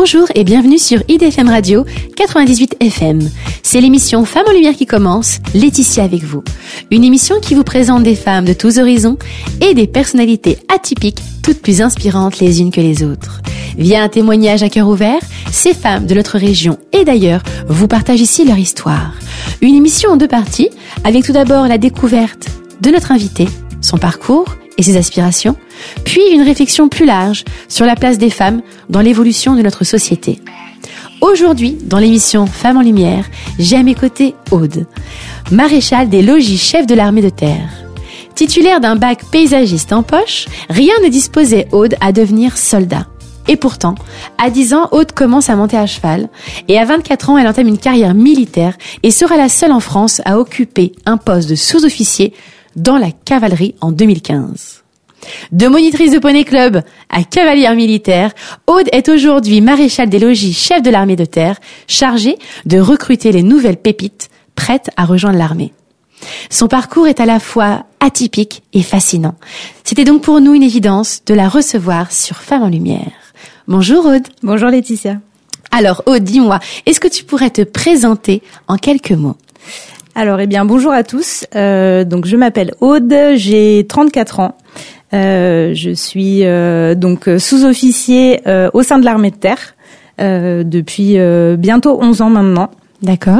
Bonjour et bienvenue sur IDFM Radio 98 FM. C'est l'émission Femmes en Lumière qui commence, Laetitia avec vous. Une émission qui vous présente des femmes de tous horizons et des personnalités atypiques, toutes plus inspirantes les unes que les autres. Via un témoignage à cœur ouvert, ces femmes de notre région et d'ailleurs vous partagent ici leur histoire. Une émission en deux parties, avec tout d'abord la découverte de notre invitée, son parcours et ses aspirations, puis une réflexion plus large sur la place des femmes dans l'évolution de notre société. Aujourd'hui, dans l'émission Femmes en Lumière, j'ai à mes côtés Aude, maréchale des logis chef de l'armée de terre. Titulaire d'un bac paysagiste en poche, rien ne disposait Aude à devenir soldat. Et pourtant, à 10 ans, Aude commence à monter à cheval, et à 24 ans, elle entame une carrière militaire et sera la seule en France à occuper un poste de sous-officier dans la cavalerie en 2015. De monitrice de poney club à cavalière militaire, Aude est aujourd'hui maréchale des logis chef de l'armée de terre, chargée de recruter les nouvelles pépites prêtes à rejoindre l'armée. Son parcours est à la fois atypique et fascinant. C'était donc pour nous une évidence de la recevoir sur Femmes en Lumière. Bonjour Aude. Bonjour Laetitia. Alors Aude, dis-moi, est-ce que tu pourrais te présenter en quelques mots ? Alors, bonjour à tous. Donc, je m'appelle Aude, j'ai 34 ans. Je suis donc sous-officier au sein de l'armée de terre depuis bientôt 11 ans maintenant. D'accord.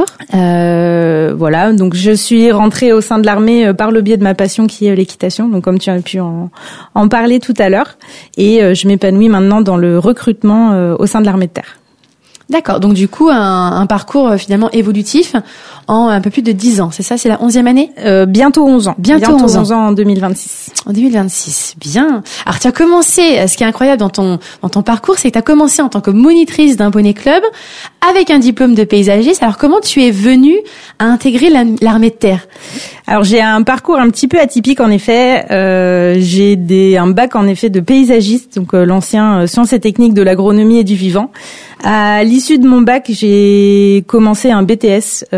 Voilà, donc je suis rentrée au sein de l'armée par le biais de ma passion qui est l'équitation, donc comme tu as pu en parler tout à l'heure. Et je m'épanouis maintenant dans le recrutement au sein de l'armée de terre. D'accord, donc du coup un parcours finalement évolutif en un peu plus de 10 ans, c'est ça, c'est la 11e année ? Bientôt 11 ans. Bientôt 11 ans en 2026. En 2026, bien. Alors tu as commencé, ce qui est incroyable dans ton parcours, c'est que tu as commencé en tant que monitrice d'un poney club avec un diplôme de paysagiste. Alors comment tu es venue à intégrer l'armée de terre ? Alors j'ai un parcours un petit peu atypique en effet. J'ai un bac en effet de paysagiste, donc l'ancien sciences et techniques de l'agronomie et du vivant. À l'issue de mon bac, j'ai commencé un BTS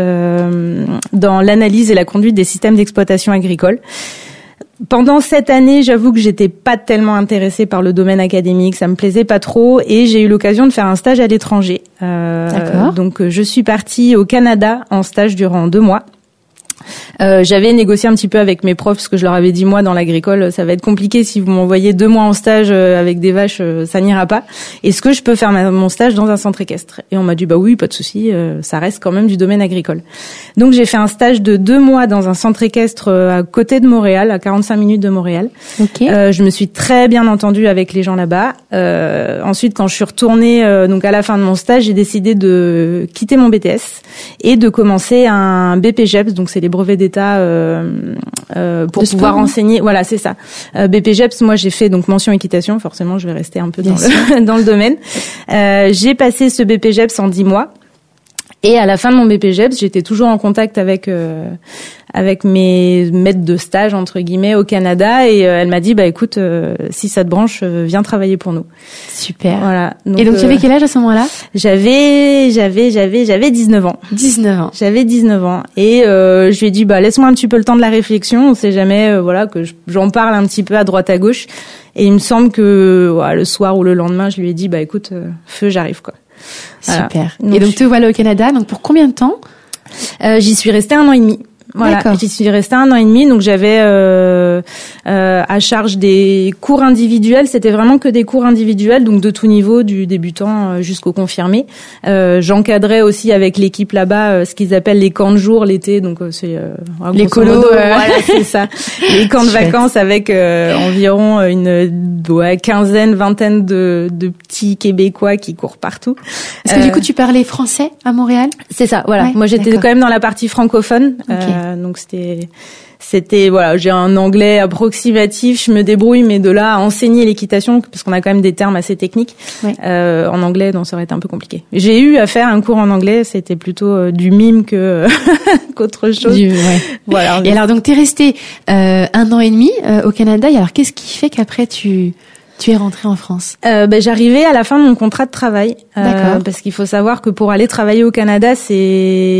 dans l'analyse et la conduite des systèmes d'exploitation agricole. Pendant cette année, j'avoue que j'étais pas tellement intéressée par le domaine académique, ça me plaisait pas trop, et j'ai eu l'occasion de faire un stage à l'étranger. D'accord. Donc je suis partie au Canada en stage durant 2 mois. J'avais négocié un petit peu avec mes profs parce que je leur avais dit moi dans l'agricole ça va être compliqué si vous m'envoyez 2 mois en stage avec des vaches, ça n'ira pas. Est-ce que je peux faire mon stage dans un centre équestre ? Et on m'a dit bah oui, pas de souci, ça reste quand même du domaine agricole. Donc j'ai fait un stage de 2 mois dans un centre équestre à côté de Montréal, à 45 minutes de Montréal. Okay. Je me suis très bien entendue avec les gens là-bas. Ensuite quand je suis retournée donc à la fin de mon stage, j'ai décidé de quitter mon BTS et de commencer un BPGEPS, donc c'est les brevets d'État pour pouvoir enseigner. Voilà, c'est ça. BPGEPS, moi j'ai fait donc mention équitation, forcément je vais rester un peu dans le domaine. J'ai passé ce BPGEPS en 10 mois. Et à la fin de mon BPGEPS, j'étais toujours en contact avec mes maîtres de stage entre guillemets au Canada et elle m'a dit bah écoute si ça te branche viens travailler pour nous. Super. Voilà. Et donc tu avais quel âge à ce moment-là ? J'avais 19 ans. 19 ans. J'avais 19 ans et je lui ai dit bah laisse-moi un petit peu le temps de la réflexion, on sait jamais voilà que j'en parle un petit peu à droite à gauche et il me semble que le soir ou le lendemain, je lui ai dit bah écoute feu j'arrive quoi. Super. Voilà. Et donc te voilà au Canada, donc pour combien de temps ? J'y suis restée 1 an et demi. Voilà, d'accord. J'y suis restée 1 an et demi, donc j'avais à charge des cours individuels. C'était vraiment que des cours individuels, donc de tout niveau, du débutant jusqu'au confirmé. J'encadrais aussi avec l'équipe là-bas ce qu'ils appellent les camps de jour l'été, donc c'est les colos. Voilà, c'est ça. Les camps de vacances avec environ une quinzaine, vingtaine de petits Québécois qui courent partout. Est-ce que du coup tu parlais français à Montréal ? C'est ça, voilà. Ouais, moi j'étais d'accord. quand même dans la partie francophone. Okay. Donc c'était voilà, j'ai un anglais approximatif, je me débrouille, mais de là à enseigner l'équitation, parce qu'on a quand même des termes assez techniques, ouais. En anglais, donc ça aurait été un peu compliqué. J'ai eu à faire un cours en anglais, c'était plutôt du mime que qu'autre chose. Ouais. Voilà. Et alors donc t'es resté 1 an et demi au Canada. Et alors qu'est-ce qui fait qu'après tu es rentrée en France ? J'arrivais à la fin de mon contrat de travail. D'accord. Parce qu'il faut savoir que pour aller travailler au Canada, c'est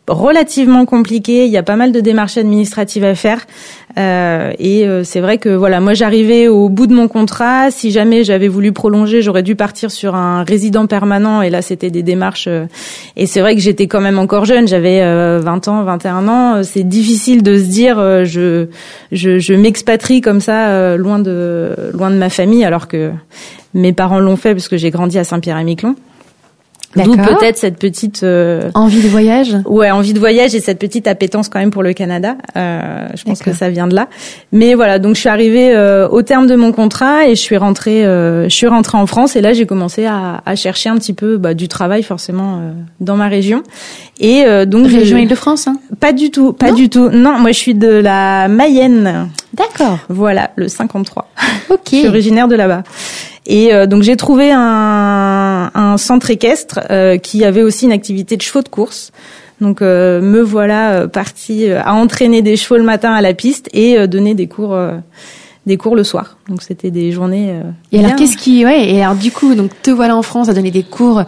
relativement compliqué. Il y a pas mal de démarches administratives à faire. C'est vrai que voilà, moi j'arrivais au bout de mon contrat. Si jamais j'avais voulu prolonger, j'aurais dû partir sur un résident permanent. Et là, c'était des démarches. Et c'est vrai que j'étais quand même encore jeune. J'avais 20 ans, 21 ans. C'est difficile de se dire je m'expatrie comme ça loin de ma famille, alors que mes parents l'ont fait parce que j'ai grandi à Saint-Pierre-et-Miquelon. D'où peut-être cette petite envie de voyage. Ouais, envie de voyage et cette petite appétence quand même pour le Canada. Je pense que ça vient de là. Mais voilà, donc je suis arrivée au terme de mon contrat et je suis rentrée en France et là j'ai commencé à chercher un petit peu du travail forcément dans ma région. Et donc région Île-de-France, hein. Pas du tout. Non, moi je suis de la Mayenne. D'accord. Voilà, le 53. OK. Je suis originaire de là-bas. Et donc j'ai trouvé un centre équestre qui avait aussi une activité de chevaux de course. Donc me voilà partie à entraîner des chevaux le matin à la piste et donner des cours le soir. Donc c'était des journées Et alors et alors du coup donc te voilà en France à donner des cours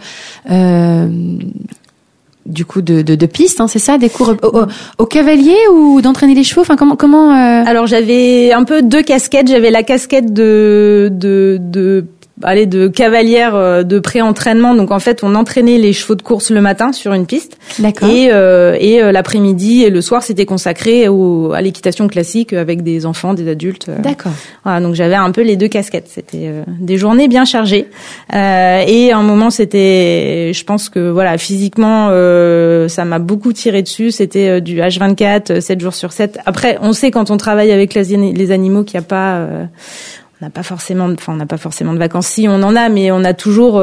du coup de piste, hein, c'est ça, des cours au cavalier ou d'entraîner les chevaux, enfin comment Alors j'avais un peu deux casquettes, j'avais la casquette de cavalière de pré-entraînement. Donc en fait, on entraînait les chevaux de course le matin sur une piste. D'accord. Et l'après-midi et le soir, c'était consacré à l'équitation classique avec des enfants, des adultes. D'accord. Voilà, donc j'avais un peu les deux casquettes. C'était des journées bien chargées. Et à un moment, je pense que voilà, physiquement, ça m'a beaucoup tiré dessus. C'était du H24, 7 jours sur 7. Après, on sait quand on travaille avec les animaux qu'il n'y a pas on n'a pas forcément de vacances. Si, on en a, mais on a toujours,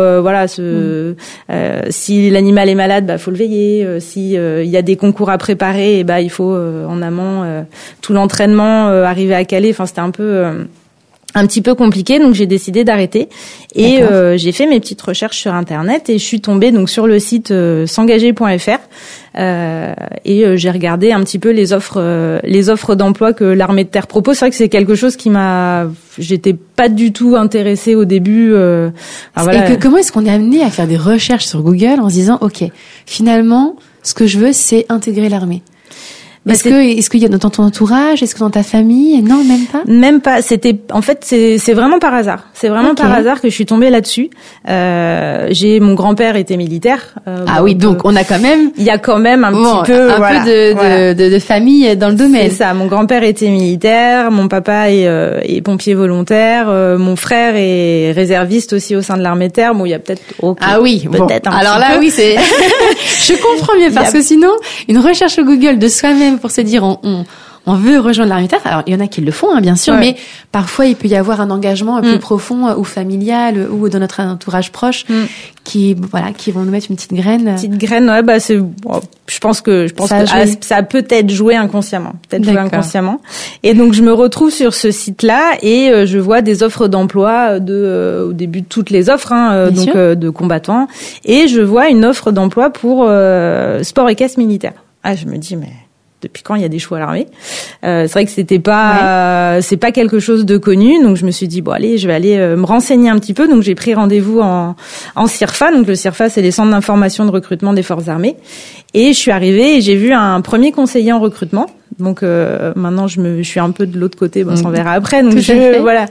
si l'animal est malade, faut le veiller. Si il y a des concours à préparer, il faut en amont tout l'entraînement arriver à caler. Enfin, c'était un petit peu compliqué, donc j'ai décidé d'arrêter et j'ai fait mes petites recherches sur internet et je suis tombée donc sur le site s'engager.fr et j'ai regardé un petit peu les offres d'emploi que l'armée de terre propose. C'est vrai que c'est quelque chose j'étais pas du tout intéressée au début. Comment est-ce qu'on est amené à faire des recherches sur Google en se disant OK, finalement, ce que je veux, c'est intégrer l'armée? Est-ce qu'il y a dans ton entourage? Est-ce que dans ta famille? Non, même pas? Même pas. C'est vraiment par hasard. C'est vraiment par hasard que je suis tombée là-dessus. Mon grand-père était militaire. Donc on a quand même. Il y a quand même un petit peu. Peu de famille dans le domaine. C'est ça. Mon grand-père était militaire. Mon papa est pompier volontaire. Mon frère est réserviste aussi au sein de l'armée de terre. Bon, il y a peut-être. Peut-être. Alors là, oui, c'est. Je comprends mieux parce que sinon, une recherche au Google de soi-même pour se dire on veut rejoindre l'armée de terre. Alors il y en a qui le font, hein, bien sûr, mais parfois il peut y avoir un engagement plus profond ou familial ou dans notre entourage proche qui vont nous mettre une petite graine. Je pense que ça a peut-être joué inconsciemment, Et donc je me retrouve sur ce site-là et je vois des offres d'emploi au début de toutes les offres, de combattants, et je vois une offre d'emploi pour sport équestre militaire. Ah, je me dis mais depuis quand il y a des chevaux à l'armée? C'est vrai que c'est pas quelque chose de connu, donc je me suis dit allez, je vais aller me renseigner un petit peu. Donc j'ai pris rendez-vous en CIRFA. Donc le CIRFA, c'est les centres d'information de recrutement des forces armées. Et je suis arrivée et j'ai vu un premier conseiller en recrutement. Donc maintenant je suis un peu de l'autre côté, on s'en verra après. Donc voilà.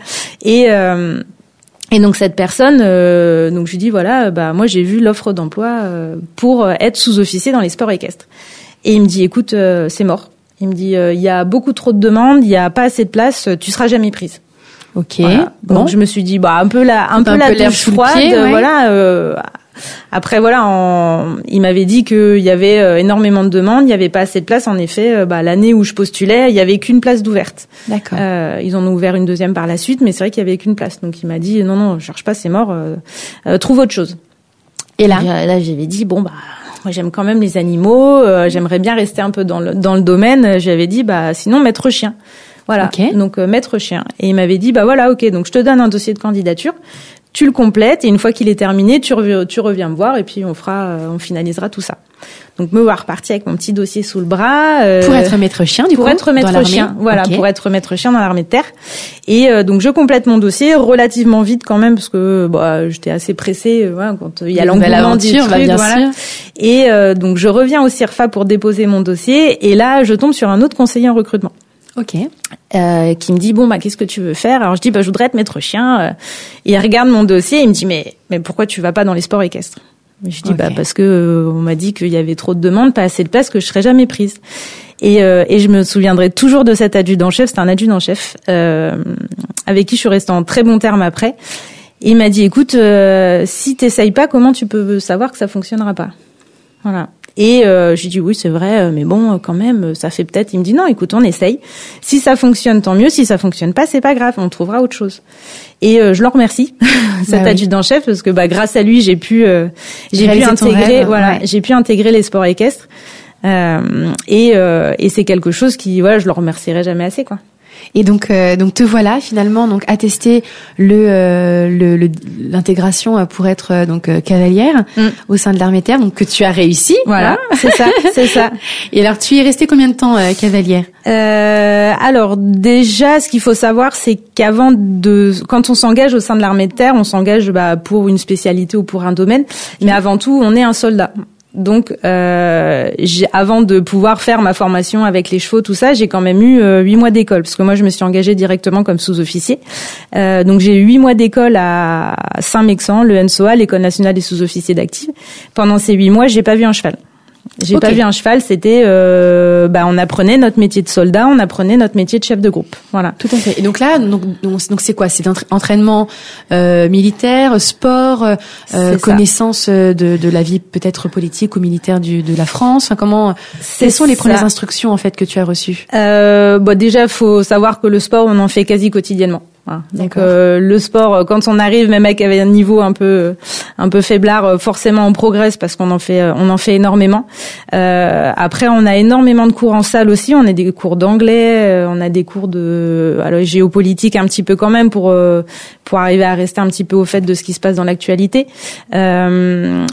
Et donc cette personne, donc je lui dis moi j'ai vu l'offre d'emploi pour être sous-officier dans les sports équestres. Et il me dit écoute, c'est mort. Il me dit il y a beaucoup trop de demandes, il y a pas assez de place, tu seras jamais prise. OK. Voilà. Bon. Donc je me suis dit un peu la douche froide, Après il m'avait dit qu'il y avait énormément de demandes, il y avait pas assez de place. En effet, l'année où je postulais, il y avait qu'une place d'ouverte. D'accord. Ils en ont ouvert une deuxième par la suite, mais c'est vrai qu'il y avait qu'une place. Donc il m'a dit non, je cherche pas, c'est mort. Trouve autre chose. Et là j'avais dit moi j'aime quand même les animaux, j'aimerais bien rester un peu dans le domaine. J'avais dit sinon maître chien. Voilà. Okay. Donc maître chien. Et il m'avait dit OK, donc je te donne un dossier de candidature. tu le complètes et une fois qu'il est terminé, tu reviens me voir et puis on finalisera tout ça. Donc me voir reparti avec mon petit dossier sous le bras. Pour être maître chien, du coup. Pour être maître chien, voilà, okay. Pour être maître chien dans l'armée de terre. Et donc je complète mon dossier relativement vite quand même parce que j'étais assez pressée voilà, quand il y a l'engouement du truc, bien voilà. Sûr. Et donc je reviens au CIRFA pour déposer mon dossier et là je tombe sur un autre conseiller en recrutement. Ok. Qui me dit qu'est-ce que tu veux faire? Alors je dis je voudrais être maître chien. Et il regarde mon dossier et il me dit mais pourquoi tu vas pas dans les sports équestres? Je dis parce que on m'a dit qu'il y avait trop de demandes, pas assez de place, que je serais jamais prise. Et je me souviendrai toujours de cet adjudant-chef. C'était un adjudant-chef avec qui je suis restée en très bons termes après. Et il m'a dit écoute, si t'essayes pas, comment tu peux savoir que ça fonctionnera pas? Voilà. Et j'ai dit oui c'est vrai, mais bon quand même ça fait peut-être. Il me dit non écoute on essaye. Si ça fonctionne tant mieux. Si ça fonctionne pas c'est pas grave, on trouvera autre chose. Et je l'en remercie cet adjudant-chef parce que grâce à lui j'ai pu intégrer j'ai pu intégrer les sports équestres et c'est quelque chose qui je le remercierai jamais assez quoi. Et donc te voilà finalement donc attester l'intégration pour être cavalière au sein de l'armée de terre donc que tu as réussi. Voilà, c'est ça. Et alors tu y es restée combien de temps cavalière? Alors déjà ce qu'il faut savoir c'est quand on s'engage au sein de l'armée de terre, on s'engage pour une spécialité ou pour un domaine, mais avant tout on est un soldat. Donc, avant de pouvoir faire ma formation avec les chevaux, tout ça, j'ai quand même eu 8 mois d'école, parce que moi, je me suis engagée directement comme sous-officier. Donc, j'ai eu 8 mois d'école à Saint-Mexan, le NSOA, l'École nationale des sous-officiers d'active. Pendant ces 8 mois, j'ai pas vu un cheval. Pas vu un cheval, c'était on apprenait notre métier de soldat, on apprenait notre métier de chef de groupe. Voilà. Tout à fait. Et donc là donc c'est quoi? C'est entraînement militaire, sport, connaissance de la vie peut-être politique ou militaire de la France. Enfin quelles sont les premières instructions en fait que tu as reçues? Déjà faut savoir que le sport on en fait quasi quotidiennement. Voilà. Donc le sport, quand on arrive même avec un niveau un peu faiblard, forcément on progresse parce qu'on en fait énormément. Après on a énormément de cours en salle aussi, on a des cours d'anglais, on a des cours de géopolitique un petit peu quand même pour arriver à rester un petit peu au fait de ce qui se passe dans l'actualité. On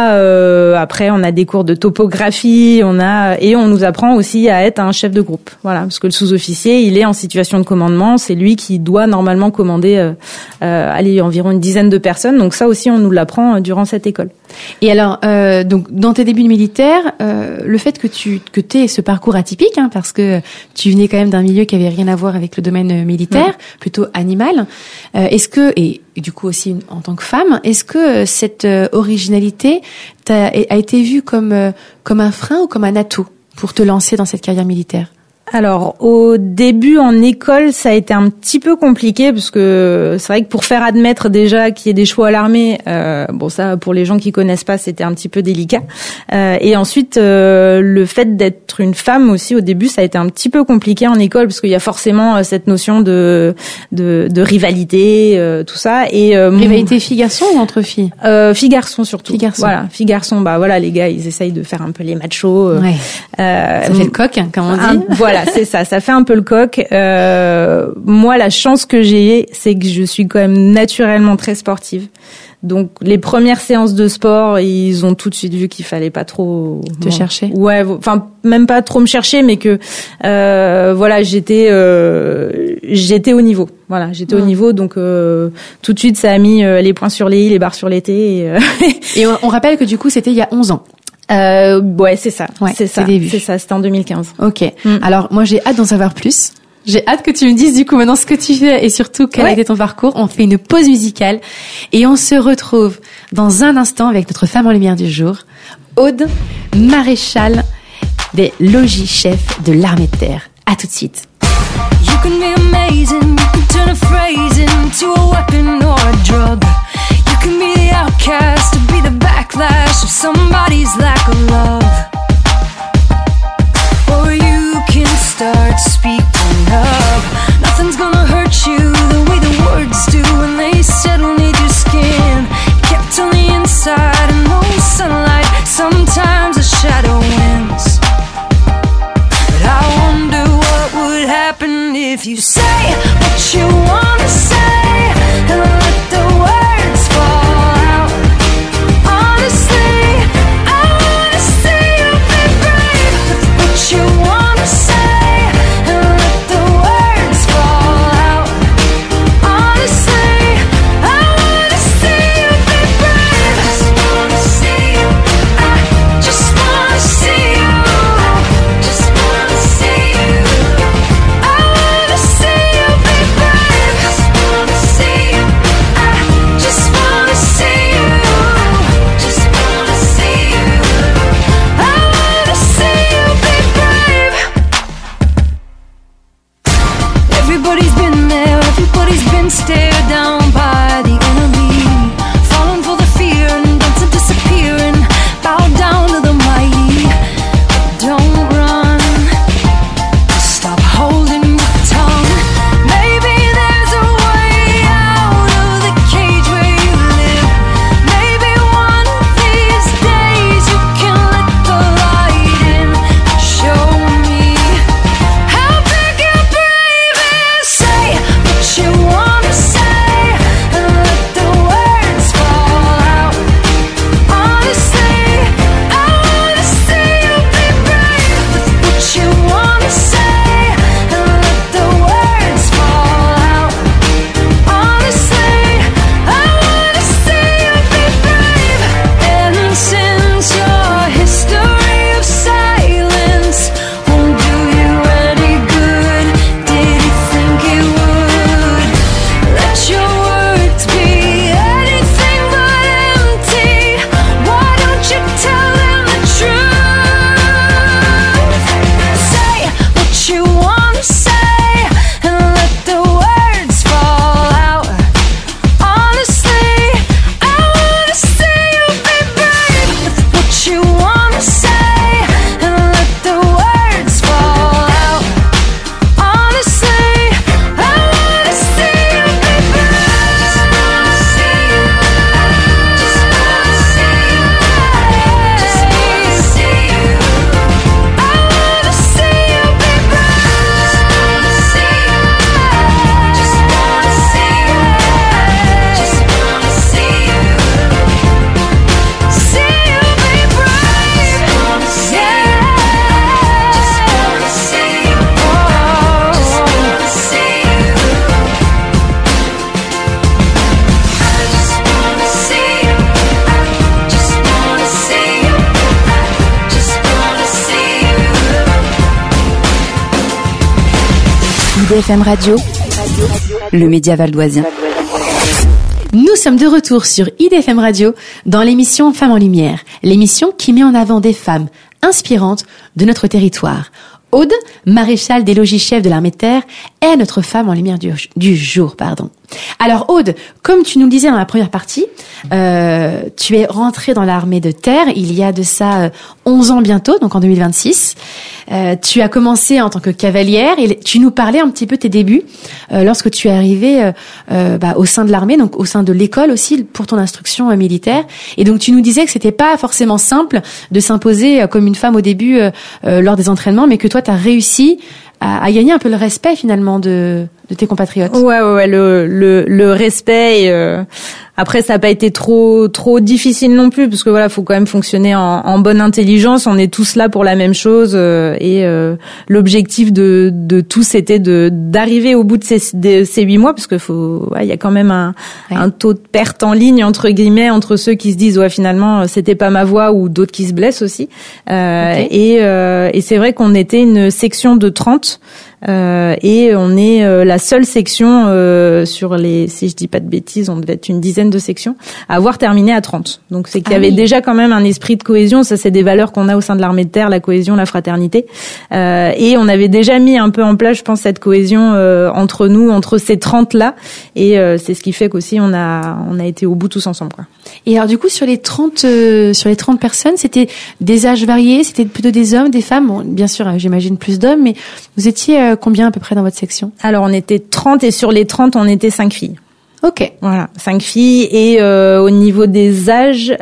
a des cours de topographie, et on nous apprend aussi à être un chef de groupe. Voilà, parce que le sous-officier, il est en situation de commandement, c'est lui qui doit normalement commander environ une dizaine de personnes. Donc ça aussi on nous l'apprend durant cette école. Et alors donc dans tes débuts militaires, le fait que t'aies ce parcours atypique parce que tu venais quand même d'un milieu qui avait rien à voir avec le domaine militaire, plutôt animal, est-ce que et du coup aussi en tant que femme, est-ce que cette originalité a été vue comme un frein ou comme un atout pour te lancer dans cette carrière militaire? Alors, au début, en école, ça a été un petit peu compliqué parce que c'est vrai que pour faire admettre déjà qu'il y ait des chevaux à l'armée, ça, pour les gens qui connaissent pas, c'était un petit peu délicat. Et ensuite, le fait d'être une femme aussi, au début, ça a été un petit peu compliqué en école parce qu'il y a forcément cette notion de rivalité, tout ça. Et rivalité filles-garçons ou entre filles? Filles-garçons surtout. Filles-garçons. Voilà, filles-garçons. Les gars, ils essayent de faire un peu les machos. Ouais. Ça fait le coq, comme on dit. Voilà, c'est ça fait un peu le coq. Moi, la chance que j'ai, c'est que je suis quand même naturellement très sportive. Donc, les premières séances de sport, ils ont tout de suite vu qu'il fallait pas trop te chercher. Ouais, enfin même pas trop me chercher, mais que j'étais au niveau. Voilà, j'étais au niveau, donc tout de suite ça a mis les points sur les i, les barres sur les t. Et on rappelle que du coup c'était il y a 11 ans. C'est ça. Ouais, c'est ça. C'est ça, c'était en 2015. Ok. Alors, moi, j'ai hâte d'en savoir plus. J'ai hâte que tu me dises, du coup, maintenant ce que tu fais et surtout quel a été ton parcours. On fait une pause musicale et on se retrouve dans un instant avec notre femme en lumière du jour, Aude, maréchal des logis-chefs de l'armée de terre. À tout de suite. You can be amazing, you can turn a phrase into a weapon or a drug. You can be the outcast, to be the backlash of somebody's lack of love. Or you can start speaking up. Nothing's gonna hurt you the way the words do when they settle need your skin. Kept on the inside and no sunlight, sometimes a shadow wins. But I wonder what would happen if you say what you wanna say and let the words IDFM Radio, le média valdoisien. Nous sommes de retour sur IDFM Radio dans l'émission Femmes en Lumière, l'émission qui met en avant des femmes inspirantes de notre territoire. Aude, maréchale des logis-chefs de l'armée de terre, est notre femme en lumière du jour. Alors Aude, comme tu nous le disais dans la première partie, tu es rentrée dans l'armée de terre il y a de ça 11 ans bientôt, donc en 2026. Tu as commencé en tant que cavalière et tu nous parlais un petit peu tes débuts lorsque tu es arrivée au sein de l'armée, donc au sein de l'école aussi pour ton instruction militaire. Et donc tu nous disais que c'était pas forcément simple de s'imposer comme une femme au début lors des entraînements, mais que toi tu as réussi à gagner un peu le respect finalement de tes compatriotes. Ouais, le respect. Après, ça n'a pas été trop difficile non plus, parce que voilà, faut quand même fonctionner en bonne intelligence. On est tous là pour la même chose, et l'objectif de tous c'était d'arriver au bout de ces 8 mois, parce que il y a quand même un taux de perte en ligne entre guillemets entre ceux qui se disent finalement c'était pas ma voie, ou d'autres qui se blessent aussi. Okay. Et c'est vrai qu'on était une section de 30. Et on est la seule section sur les, si je dis pas de bêtises, on devait être une dizaine de sections à avoir terminé à 30. Donc c'est qu'il y avait déjà quand même un esprit de cohésion. Ça, c'est des valeurs qu'on a au sein de l'armée de terre, la cohésion, la fraternité. Et on avait déjà mis un peu en place, je pense, cette cohésion entre nous, entre ces 30 là. Et c'est ce qui fait qu'aussi on a été au bout tous ensemble, quoi. Et alors du coup sur les 30 personnes, c'était des âges variés, c'était plutôt des hommes, des femmes. Bon, bien sûr, j'imagine plus d'hommes, mais vous étiez combien à peu près dans votre section? Alors on était 30 et sur les 30 on était 5 filles. Ok. Voilà, 5 filles et au niveau des âges,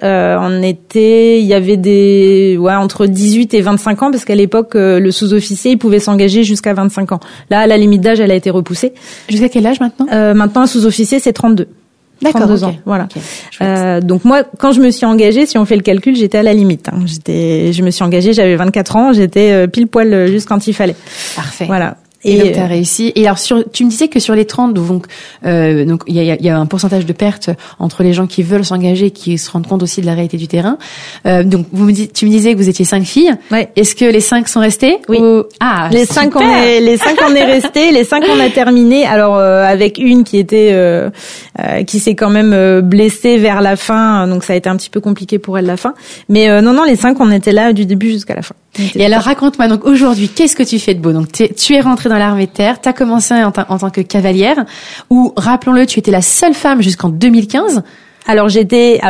il y avait entre 18 et 25 ans, parce qu'à l'époque le sous-officier il pouvait s'engager jusqu'à 25 ans. Là la limite d'âge elle a été repoussée. Jusqu'à quel âge maintenant? Maintenant un sous-officier c'est 32. D'accord, 32 ans, voilà. Okay. Donc moi, quand je me suis engagée, si on fait le calcul, j'étais à la limite. Je me suis engagée, j'avais 24 ans, j'étais pile poil juste quand il fallait. Parfait. Voilà. Et donc t'as réussi. Et alors tu me disais que sur les 30, donc il y a un pourcentage de pertes entre les gens qui veulent s'engager et qui se rendent compte aussi de la réalité du terrain. Donc tu me disais que vous étiez 5 filles. Ouais. Est-ce que les 5 sont restées? Oui. Les 5 on est restés, les 5 on a terminé. Alors avec une qui était qui s'est quand même blessée vers la fin, donc ça a été un petit peu compliqué pour elle la fin. Mais non, les 5 on était là du début jusqu'à la fin. Et alors raconte-moi donc aujourd'hui, qu'est-ce que tu fais de beau? Donc tu es rentrée dans l'armée de terre, tu as commencé en tant que cavalière, où rappelons-le, tu étais la seule femme jusqu'en 2015. Alors j'étais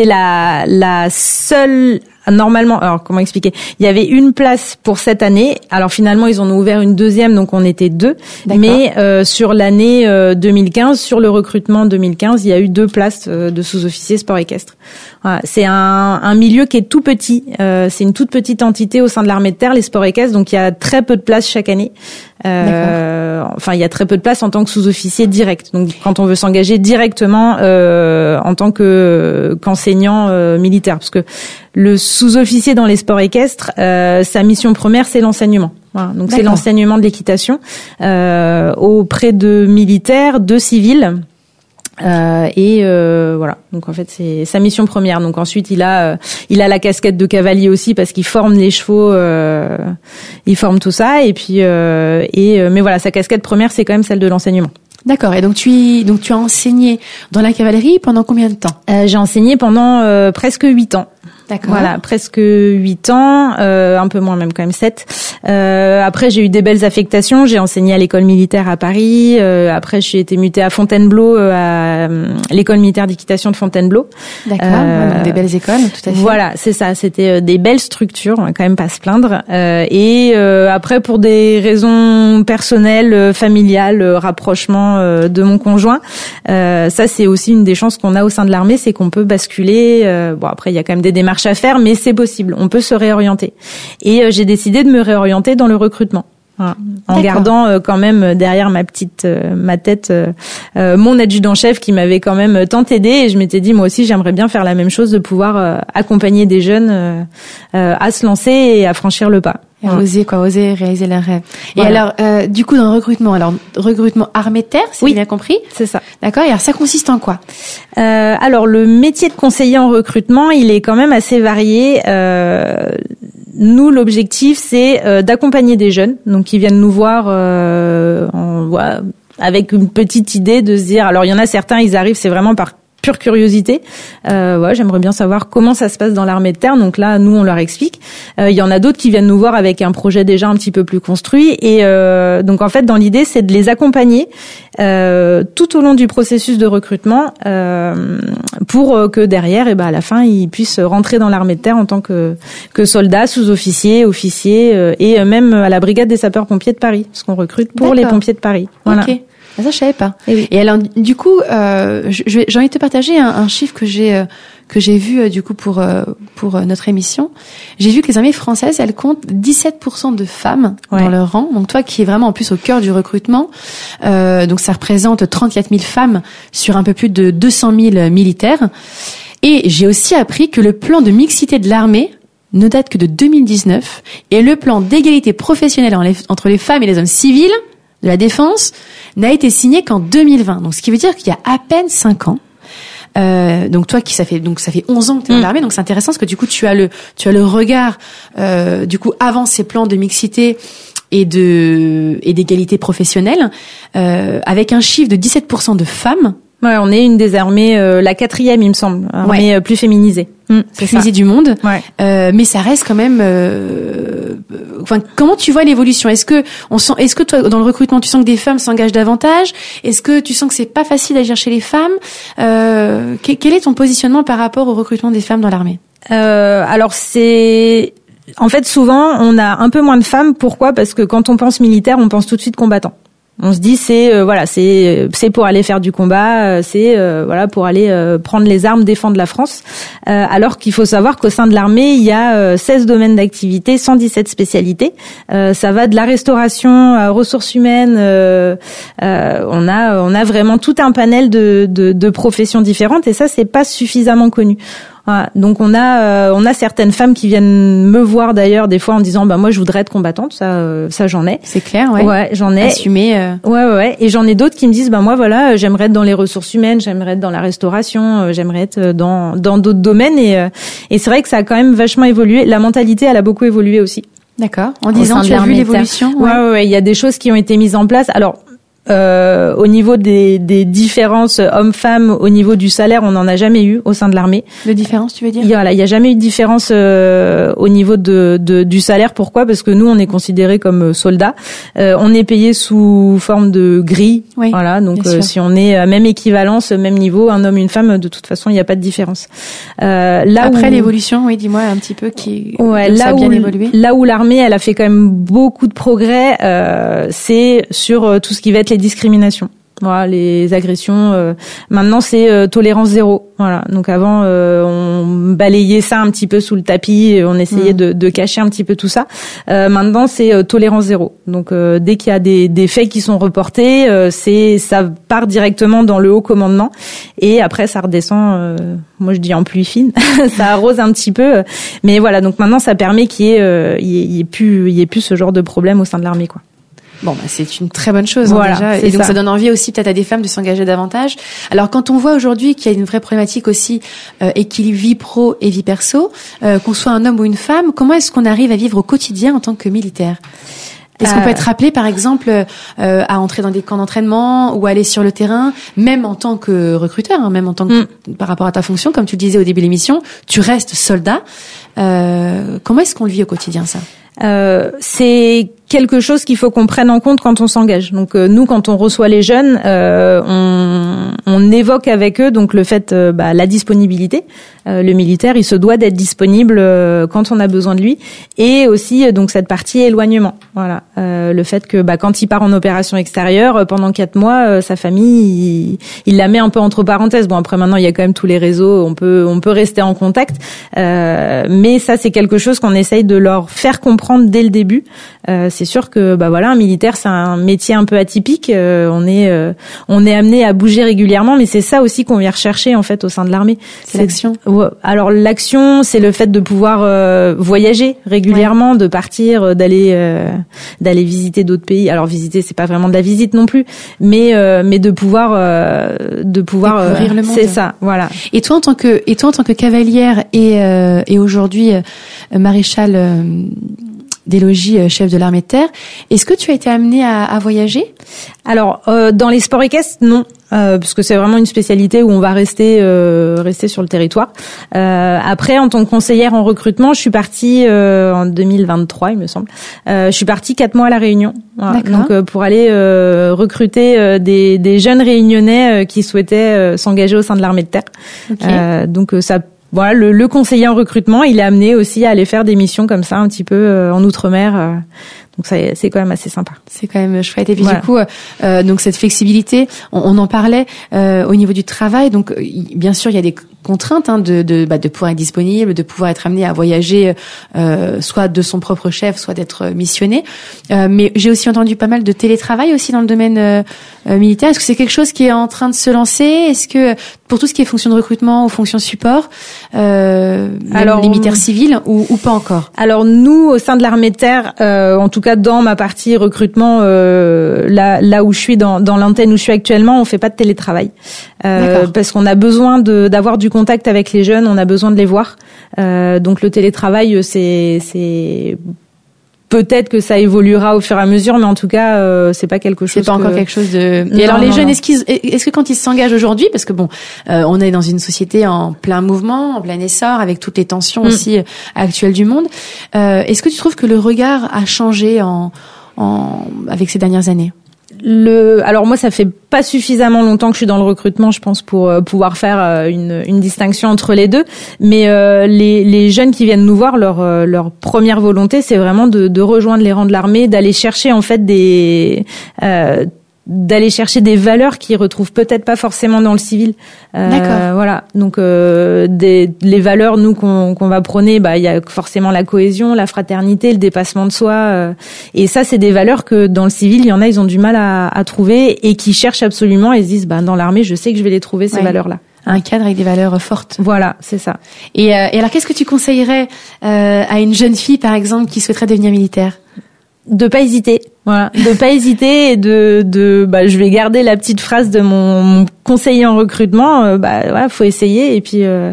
la seule. Normalement, alors comment expliquer? Il y avait une place pour cette année. Alors finalement, ils en ont ouvert une deuxième, donc on était 2. D'accord. Mais sur l'année 2015, sur le recrutement 2015, il y a eu 2 places de sous-officiers sport équestre. Voilà, c'est un milieu qui est tout petit. C'est une toute petite entité au sein de l'armée de terre, les sports équestres. Donc il y a très peu de places chaque année. Enfin, il y a très peu de place en tant que sous-officier direct. Donc, quand on veut s'engager directement en tant qu'enseignant militaire, parce que le sous-officier dans les sports équestres, sa mission première, c'est l'enseignement. Voilà. Donc, c'est l'enseignement de l'équitation auprès de militaires, de civils. Voilà. Donc en fait c'est sa mission première. Donc ensuite il a la casquette de cavalier aussi, parce qu'il forme les chevaux, il forme tout ça. Et puis mais voilà, sa casquette première c'est quand même celle de l'enseignement. D'accord. Et donc tu as enseigné dans la cavalerie pendant combien de temps? J'ai enseigné pendant presque 8 ans. D'accord. Voilà, presque 8 ans, un peu moins même quand même 7. Après j'ai eu des belles affectations, j'ai enseigné à l'école militaire à Paris, après j'ai été mutée à Fontainebleau, à l'école militaire d'équitation de Fontainebleau. D'accord, donc des belles écoles, tout à fait. Voilà, c'est ça, c'était des belles structures, on va quand même pas se plaindre. Et après pour des raisons personnelles, familiales, rapprochement de mon conjoint, ça c'est aussi une des chances qu'on a au sein de l'armée, c'est qu'on peut basculer. Bon après il y a quand même des démarches à faire, mais c'est possible, on peut se réorienter. Et j'ai décidé de me réorienter dans le recrutement. Voilà. En gardant quand même derrière ma tête mon adjudant-chef qui m'avait quand même tant aidé, et je m'étais dit moi aussi j'aimerais bien faire la même chose, de pouvoir accompagner des jeunes à se lancer et à franchir le pas. Et oser réaliser leur rêve. Voilà. Et alors, du coup, dans le recrutement armée de terre, si j'ai bien compris. C'est ça. D'accord. Et alors, ça consiste en quoi? Alors, le métier de conseiller en recrutement, il est quand même assez varié. nous, l'objectif, c'est d'accompagner des jeunes, donc qui viennent nous voir avec une petite idée de se dire. Alors, il y en a certains, ils arrivent, c'est vraiment par pure curiosité. J'aimerais bien savoir comment ça se passe dans l'armée de terre. Donc là, nous, on leur explique. Il y en a d'autres qui viennent nous voir avec un projet déjà un petit peu plus construit. Et donc, en fait, dans l'idée, c'est de les accompagner tout au long du processus de recrutement pour que derrière, à la fin, ils puissent rentrer dans l'armée de terre en tant que soldats, sous-officiers, officiers et même à la brigade des sapeurs-pompiers de Paris, parce qu'on recrute pour les pompiers de Paris. Voilà. Ok. Ça, je savais pas. Oui. Et alors, du coup, j'ai envie de te partager un chiffre que j'ai vu du coup pour notre émission. J'ai vu que les armées françaises, elles comptent 17% de femmes dans leur rang. Donc toi, qui est vraiment en plus au cœur du recrutement, donc ça représente 34 000 femmes sur un peu plus de 200 000 militaires. Et j'ai aussi appris que le plan de mixité de l'armée ne date que de 2019 et le plan d'égalité professionnelle entre les femmes et les hommes civils de la défense n'a été signé qu'en 2020. Donc, ce qui veut dire qu'il y a à peine 5 ans. Donc toi ça fait 11 ans que tu es dans l'armée, donc c'est intéressant parce que du coup tu as le regard du coup avant ces plans de mixité et d'égalité professionnelle avec un chiffre de 17% de femmes. Ouais, on est une des armées, la 4e, il me semble, armée plus féminisée. Plus féminisée du monde. Ouais. Mais ça reste quand même. Comment tu vois l'évolution ? Est-ce que toi, dans le recrutement, tu sens que des femmes s'engagent davantage ? Est-ce que tu sens que c'est pas facile d'agir chez les femmes ? Quel est ton positionnement par rapport au recrutement des femmes dans l'armée ? Alors en fait, souvent, on a un peu moins de femmes. Pourquoi ? Parce que quand on pense militaire, on pense tout de suite combattant. On se dit c'est pour aller faire du combat, pour aller prendre les armes, défendre la France. Alors qu'il faut savoir qu'au sein de l'armée, il y a 16 domaines d'activité, 117 spécialités. Ça va de la restauration à ressources humaines. On a vraiment tout un panel de professions différentes et ça c'est pas suffisamment connu. Voilà. Donc on a certaines femmes qui viennent me voir d'ailleurs des fois en disant moi je voudrais être combattante, ça j'en ai. C'est clair, ouais. Ouais, j'en ai. Assumé. Ouais. Et j'en ai d'autres qui me disent moi voilà, j'aimerais être dans les ressources humaines, j'aimerais être dans la restauration, j'aimerais être dans d'autres domaines et c'est vrai que ça a quand même vachement évolué. La mentalité elle a beaucoup évolué aussi. D'accord. En 10 ans, tu as vu l'évolution. Ouais. Il y a des choses qui ont été mises en place. Alors au niveau des différences hommes-femmes, au niveau du salaire, on n'en a jamais eu au sein de l'armée. De différence, tu veux dire ? Il y a jamais eu de différence au niveau du salaire. Pourquoi ? Parce que nous, on est considérés comme soldats. On est payé sous forme de grille. Oui, voilà. Donc, si on est à même équivalence, même niveau, un homme, une femme, de toute façon, il n'y a pas de différence. Après l'évolution, oui, dis-moi un petit peu ça a bien évolué. Là où l'armée, elle a fait quand même beaucoup de progrès, c'est sur tout ce qui va être les discriminations. Voilà, les agressions. Maintenant, c'est tolérance zéro. Voilà. Donc avant, on balayait ça un petit peu sous le tapis, on essayait de cacher un petit peu tout ça. Maintenant, c'est tolérance zéro. Donc dès qu'il y a des faits qui sont reportés, ça part directement dans le haut commandement et après ça redescend. Moi, je dis en pluie fine. Ça arrose un petit peu, mais voilà. Donc maintenant, ça permet qu'il y ait plus ce genre de problème au sein de l'armée, quoi. Bon, c'est une très bonne chose, voilà, déjà. Et donc, ça donne envie aussi peut-être à des femmes de s'engager davantage. Alors, quand on voit aujourd'hui qu'il y a une vraie problématique aussi, équilibre vie pro et vie perso, qu'on soit un homme ou une femme, comment est-ce qu'on arrive à vivre au quotidien en tant que militaire ? Est-ce qu'on peut être appelé, par exemple, à entrer dans des camps d'entraînement ou aller sur le terrain, même en tant que recruteur, même en tant que, par rapport à ta fonction, comme tu le disais au début de l'émission, tu restes soldat. Comment est-ce qu'on le vit au quotidien, ça ? C'est quelque chose qu'il faut qu'on prenne en compte quand on s'engage. Donc nous, quand on reçoit les jeunes, on évoque avec eux donc le fait, la disponibilité. Le militaire, il se doit d'être disponible quand on a besoin de lui, et aussi donc cette partie éloignement. Voilà, le fait que quand il part en opération extérieure pendant 4 mois, sa famille, il la met un peu entre parenthèses. Bon, après maintenant, il y a quand même tous les réseaux, on peut rester en contact, mais ça c'est quelque chose qu'on essaye de leur faire comprendre dès le début. c'est sûr que un militaire c'est un métier un peu atypique. On est amené à bouger régulièrement, mais c'est ça aussi qu'on vient rechercher en fait au sein de l'armée. C'est l'action. Alors l'action, c'est le fait de pouvoir voyager régulièrement, de partir, d'aller visiter d'autres pays. Alors visiter, c'est pas vraiment de la visite non plus, mais de pouvoir découvrir le monde. C'est ça, voilà. Et toi en tant que cavalière et aujourd'hui maréchal des logis, chef de l'armée de terre, est-ce que tu as été amenée à voyager? Alors dans les sports équestres, non. Parce que c'est vraiment une spécialité où on va rester sur le territoire. Après, en tant que conseillère en recrutement, je suis partie en 2023, il me semble. Je suis partie 4 mois à la Réunion. Voilà. Donc pour aller recruter des jeunes Réunionnais qui souhaitaient s'engager au sein de l'armée de terre. Okay. Donc ça. Voilà, le conseiller en recrutement, il est amené aussi à aller faire des missions comme ça, un petit peu en outre-mer. Donc c'est quand même assez sympa. C'est quand même chouette. Et puis du coup, donc cette flexibilité, on en parlait au niveau du travail. Donc bien sûr, il y a des contraintes de pouvoir être disponible, de pouvoir être amené à voyager, soit de son propre chef, soit d'être missionné. Mais j'ai aussi entendu pas mal de télétravail aussi dans le domaine militaire. Est-ce que c'est quelque chose qui est en train de se lancer? Est-ce que pour tout ce qui est fonction de recrutement ou fonction support, alors les militaires civils ou pas encore? Alors nous, au sein de l'armée de terre, en tout cas dans ma partie recrutement, là où je suis dans l'antenne où je suis actuellement, on fait pas de télétravail parce qu'on a besoin d'avoir du contact avec les jeunes, on a besoin de les voir. Donc le télétravail, c'est peut-être que ça évoluera au fur et à mesure, mais en tout cas, c'est pas quelque chose. C'est pas encore quelque chose de. Et alors les jeunes, est-ce que quand ils s'engagent aujourd'hui, parce que on est dans une société en plein mouvement, en plein essor, avec toutes les tensions aussi actuelles du monde, est-ce que tu trouves que le regard a changé avec ces dernières années? Alors moi, ça fait pas suffisamment longtemps que je suis dans le recrutement, je pense, pour pouvoir faire une distinction entre les deux. Mais les jeunes qui viennent nous voir, leur première volonté, c'est vraiment de rejoindre les rangs de l'armée, d'aller chercher en fait d'aller chercher des valeurs qu'ils retrouvent peut-être pas forcément dans le civil. D'accord. Voilà. Donc les valeurs nous qu'on va prôner, il y a forcément la cohésion, la fraternité, le dépassement de soi. Et ça, c'est des valeurs que dans le civil, il y en a, ils ont du mal à trouver et qui cherchent absolument. Ils se disent, dans l'armée, je sais que je vais les trouver ces valeurs-là. Un cadre avec des valeurs fortes. Voilà, c'est ça. Et alors, qu'est-ce que tu conseillerais à une jeune fille, par exemple, qui souhaiterait devenir militaire? De pas hésiter. Voilà, de pas hésiter et je vais garder la petite phrase de mon conseiller en recrutement, faut essayer et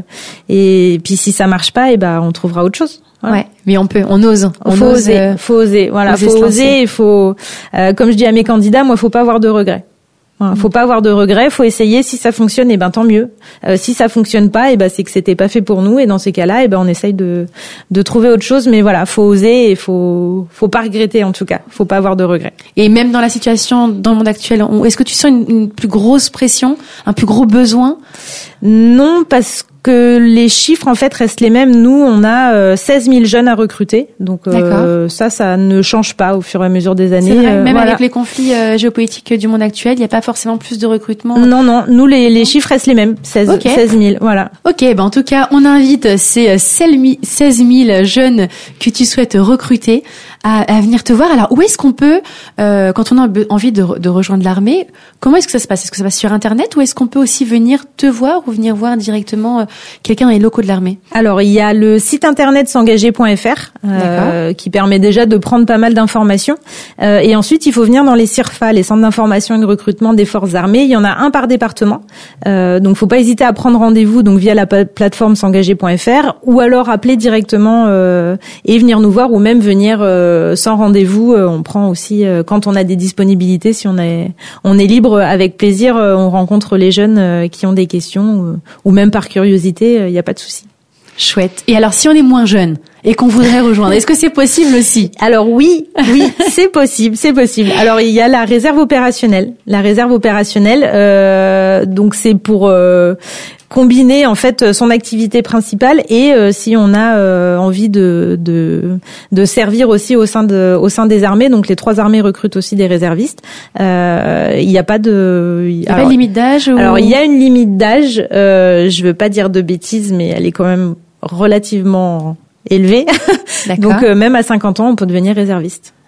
puis si ça marche pas on trouvera autre chose. Voilà. Ouais, mais on ose. Faut oser. Voilà, faut oser, il faut comme je dis à mes candidats, faut pas avoir de regrets. Voilà, faut pas avoir de regrets, faut essayer. Si ça fonctionne, tant mieux. Si ça fonctionne pas, c'est que c'était pas fait pour nous. Et dans ces cas-là, on essaye de trouver autre chose. Mais voilà, faut oser et faut pas regretter en tout cas. Faut pas avoir de regrets. Et même dans la situation, dans le monde actuel, est-ce que tu sens une plus grosse pression, un plus gros besoin? Non, parce que les chiffres en fait restent les mêmes. Nous, on a 16 000 jeunes à recruter, donc ça ne change pas au fur et à mesure des années. C'est vrai, même avec les conflits géopolitiques du monde actuel, il n'y a pas forcément plus de recrutement. Non, nous les chiffres restent les mêmes, 16 000, voilà. Ok, en tout cas, on invite ces 16 000 jeunes que tu souhaites recruter à venir te voir. Alors, où est-ce qu'on peut, quand on a envie de rejoindre l'armée, comment est-ce que ça se passe? Est-ce que ça passe sur Internet ou est-ce qu'on peut aussi venir te voir ou venir voir directement quelqu'un dans les locaux de l'armée? Alors, il y a le site internet s'engager.fr qui permet déjà de prendre pas mal d'informations. Et ensuite, il faut venir dans les CIRFA, les centres d'information et de recrutement des forces armées. Il y en a un par département. Donc, faut pas hésiter à prendre rendez-vous via la plateforme s'engager.fr ou alors appeler directement et venir nous voir ou même venir sans rendez-vous. On prend aussi quand on a des disponibilités, si on est libre, avec plaisir. On rencontre les jeunes qui ont des questions ou même par curiosité, il n'y a pas de souci. Chouette. Et alors, si on est moins jeune et qu'on voudrait rejoindre, est-ce que c'est possible aussi? Alors oui, c'est possible. Alors il y a la réserve opérationnelle. Donc c'est pour combiner en fait son activité principale et si on a envie de servir aussi au sein des armées. Donc les 3 armées recrutent aussi des réservistes. Il n'y a pas de limite d'âge ou... Alors il y a une limite d'âge. Je veux pas dire de bêtises, mais elle est quand même relativement élevée. Donc même à 50 ans, on peut devenir réserviste.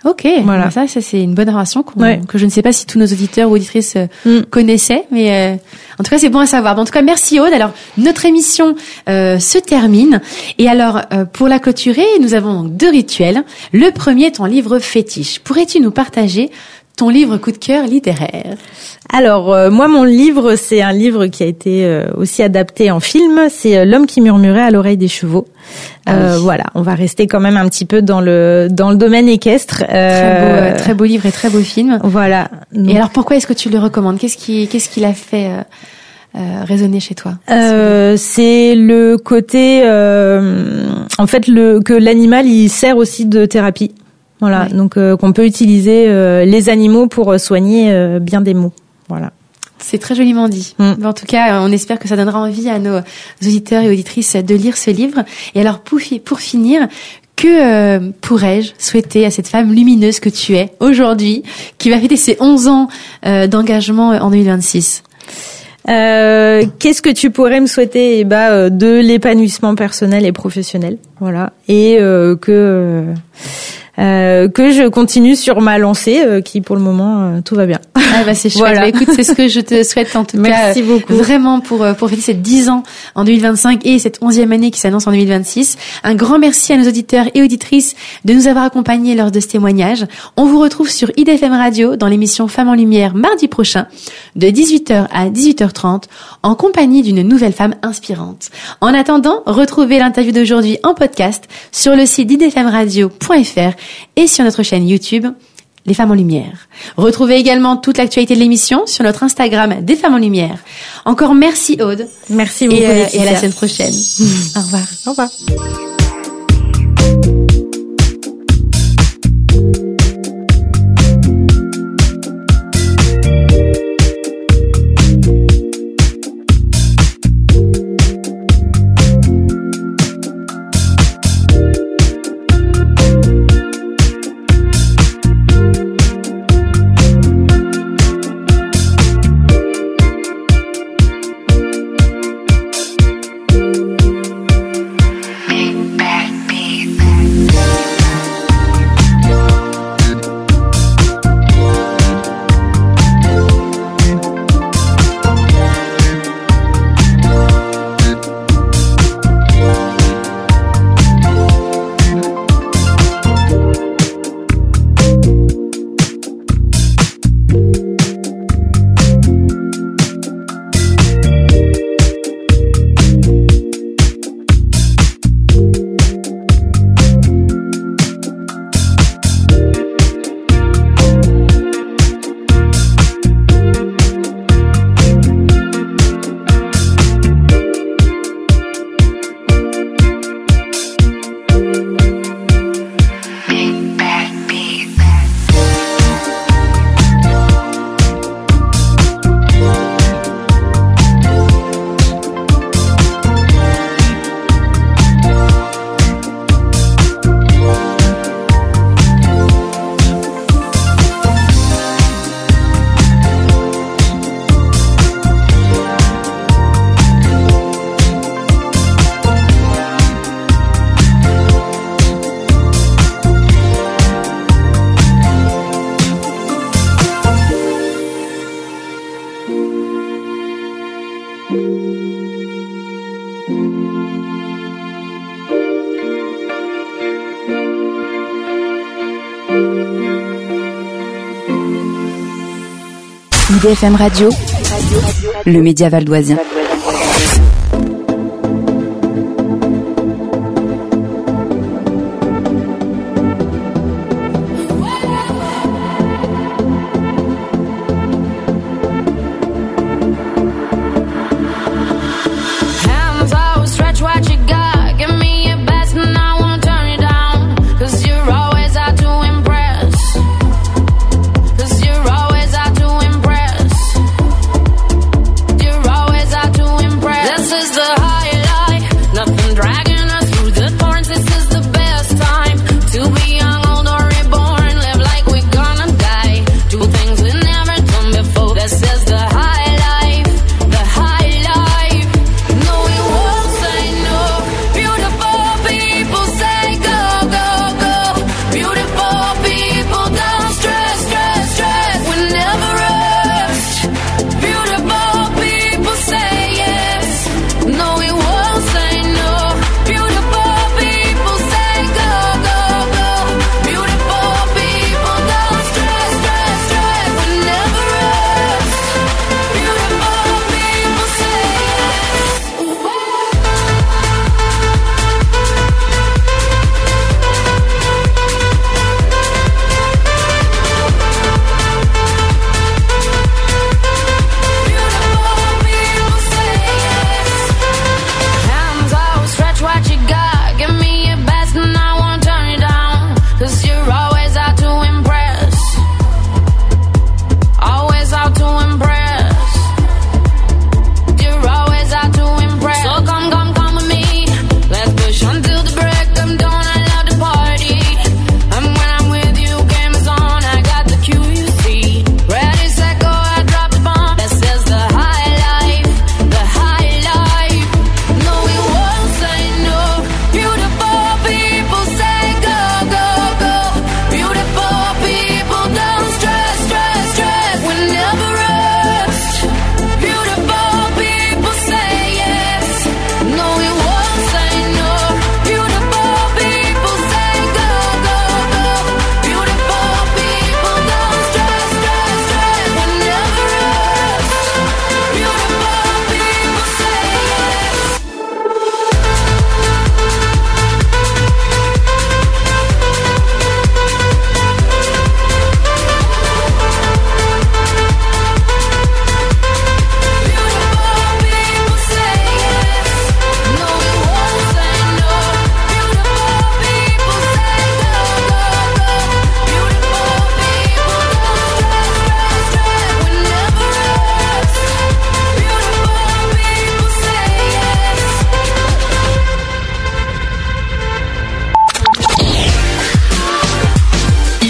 Ok, Voilà. ça c'est une bonne narration Ouais. que je ne sais pas si tous nos auditeurs ou auditrices connaissaient, mais en tout cas c'est bon à savoir. En tout cas, merci Aude. Alors notre émission se termine et alors pour la clôturer, nous avons 2 rituels. Le premier, ton livre fétiche. Pourrais-tu nous partager ton livre coup de cœur littéraire? Alors, moi, mon livre, c'est un livre qui a été aussi adapté en film. C'est L'homme qui murmurait à l'oreille des chevaux. Oui. Voilà, on va rester quand même un petit peu dans le domaine équestre. Très beau livre et très beau film. Voilà. Donc, Et alors pourquoi est-ce que tu le recommandes? Qu'est-ce qui l'a fait résonner chez toi? c'est le côté, en fait, que l'animal il sert aussi de thérapie. Voilà, Ouais. donc qu'on peut utiliser les animaux pour soigner bien des maux. Voilà. C'est très joliment dit. En tout cas, on espère que ça donnera envie à nos auditeurs et auditrices de lire ce livre. Et alors, pour finir, que pourrais-je souhaiter à cette femme lumineuse que tu es aujourd'hui, qui va fêter ses 11 ans d'engagement en 2026? Qu'est-ce que tu pourrais me souhaiter? De l'épanouissement personnel et professionnel. Voilà. Et que je continue sur ma lancée, qui pour le moment tout va bien. Ah bah c'est chouette. Voilà. Bah, écoute, c'est ce que je te souhaite en tout Merci cas. beaucoup. Vraiment pour fêter ces 10 ans en 2025 et cette 11e année qui s'annonce en 2026. Un grand merci à nos auditeurs et auditrices de nous avoir accompagnés lors de ce témoignage. On vous retrouve sur IDFM Radio dans l'émission Femmes en Lumière mardi prochain de 18h à 18h30 en compagnie d'une nouvelle femme inspirante. En attendant, retrouvez l'interview d'aujourd'hui en podcast sur le site d'idfmradio.fr et sur notre chaîne YouTube Les Femmes en Lumière. Retrouvez également toute l'actualité de l'émission sur notre Instagram des Femmes en Lumière. Encore merci Aude. Merci beaucoup. Et à Laetitia. la semaine prochaine. Au revoir. Au revoir. IDFM Radio, le média valdoisien. Hands out, stretch what you got. Give me your best and I won't turn you down. 'Cause you're always out to impress. 'Cause you're always out to impress. You're always out to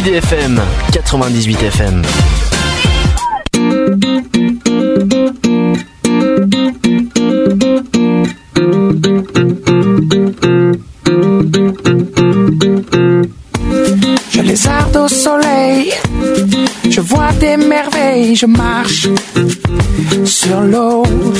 IDFM 98 FM. Je lézarde au soleil, je vois des merveilles, je marche sur l'eau.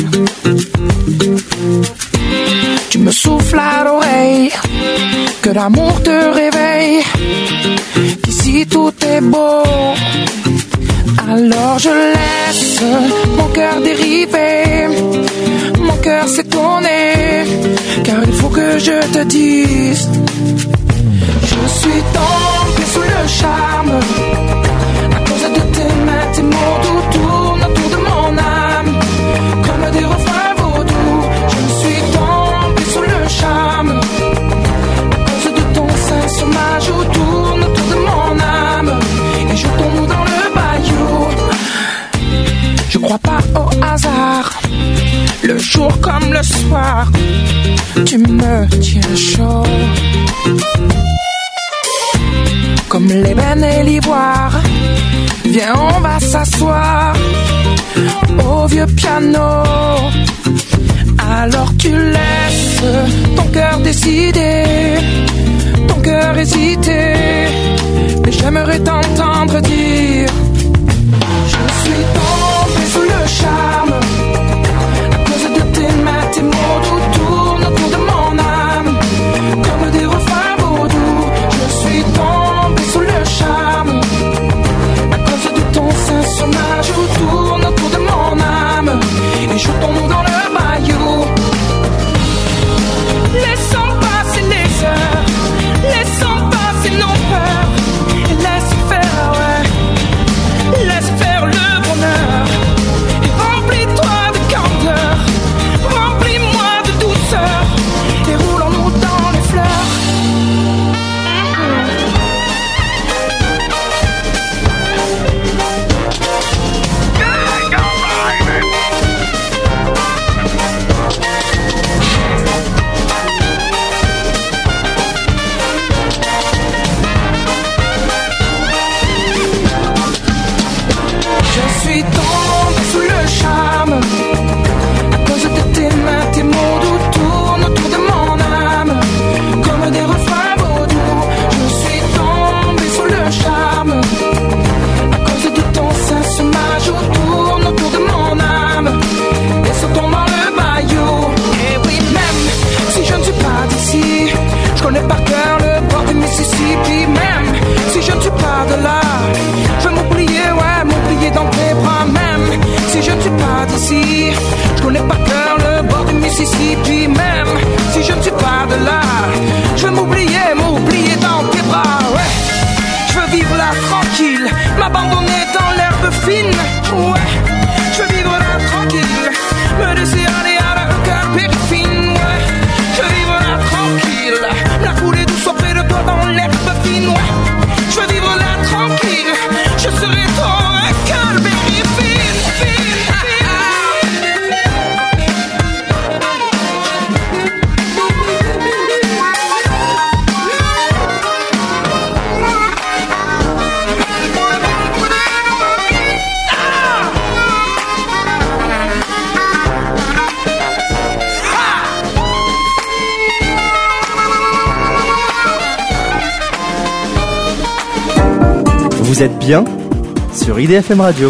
Tu me souffles à l'oreille, que l'amour te réveille, qu'ici tout est beau. Alors je laisse mon cœur dériver, mon cœur s'étonner, car il faut que je te dise, je suis tombé sous le charme, à cause de tes mains, tes mots doux tournent autour de mon âme, comme des refrains vaudous. Je suis tombé sous le charme, à cause de ton sein sur ma joue, tourne autour de mon âme, et je tombe dans le bayou. Je crois pas au hasard, le jour comme le soir, tu me tiens chaud. Comme l'ébène et l'ivoire, viens on va s'asseoir au vieux piano. Alors tu laisses ton cœur décider, ton cœur hésiter, mais j'aimerais t'entendre dire, je suis tombé sous le charme, à cause de tes mains, tes mots doux tournent autour de mon âme, comme des refrains vaudous. Je suis tombé sous le charme, à cause de ton sein sur ma joue, tourne autour de mon âme, et je tombe dans le bayou. Laissons passer les heures, laissons passer nos peurs, et laisse faire, ouais, laisse faire le bonheur, et remplis-toi de candeur, remplis-moi de douceur, et roulons-nous dans les fleurs. Je suis tombé sous le charme, à cause de tes mains, tes mots doux tournent autour de mon âme, comme des refrains vaudous. Je suis tombé sous le charme, à cause de ton sein sur ma joue, tourne autour de mon âme, et sautons dans le bayou. Et oui, même si je ne suis pas d'ici, je connais par cœur le bord du Mississippi. Même si je ne suis pas de là, je vais m'oublier, ouais, m'oublier dans tes bras. Même si je ne suis pas d'ici, je connais par cœur le bord du Mississippi. Même si je ne suis pas de là, je vais m'oublier, m'oublier dans tes bras, ouais. Je veux vivre là tranquille, m'abandonner dans l'herbe fine, ouais. Je veux vivre là tranquille, me laisser aller à la cœur périfine, ouais. Je veux vivre là tranquille, la couler douce auprès de toi dans l'herbe fine, ouais. Je veux vivre là tranquille, je serai ton cœur périfine, fine, Vous êtes bien sur IDFM Radio.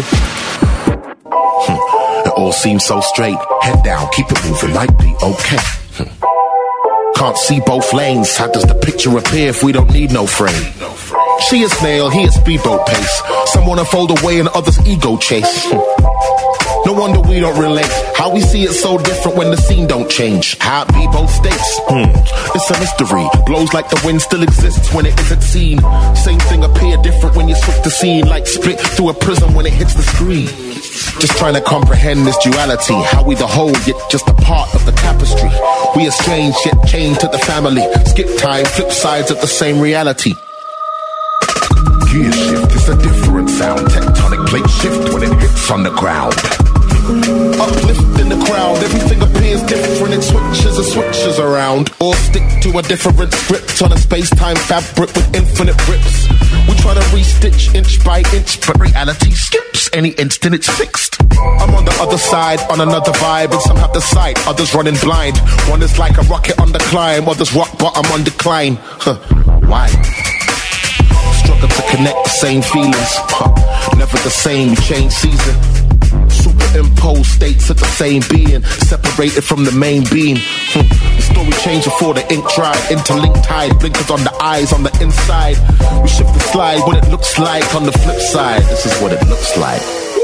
It all seems so straight. Head down, keep it moving, might be okay. Can't see both lanes. How does the picture appear if we don't need no frame? She a snail, he a speedboat pace. Some wanna fold away and others ego chase. No wonder we don't relate. How we see it so different when the scene don't change. How it be both states? It's a mystery. Blows like the wind still exists when it isn't seen. Same thing appear different when you switch the scene. Like split through a prism when it hits the screen. Just trying to comprehend this duality. How we the whole, yet just a part of the tapestry. We are strange, yet chained to the family. Skip time, flip sides of the same reality. Gear shift, it's a different sound. Tectonic plate shift when it hits on the ground. Uplift in the crowd, everything appears different. It switches and switches around. Or stick to a different script on a space-time fabric with infinite rips. We try to re-stitch inch by inch, but reality skips. Any instant it's fixed. I'm on the other side, on another vibe, and some have the sight, others running blind. One is like a rocket on the climb, others rock bottom on decline. Why? Struggle to connect the same feelings. Never the same, we change season. Superimposed states of the same being, separated from the main beam. The story changed before the ink dried. Interlinked tide, blinkers on the eyes on the inside. We shift the slide, what it looks like on the flip side. This is what it looks like.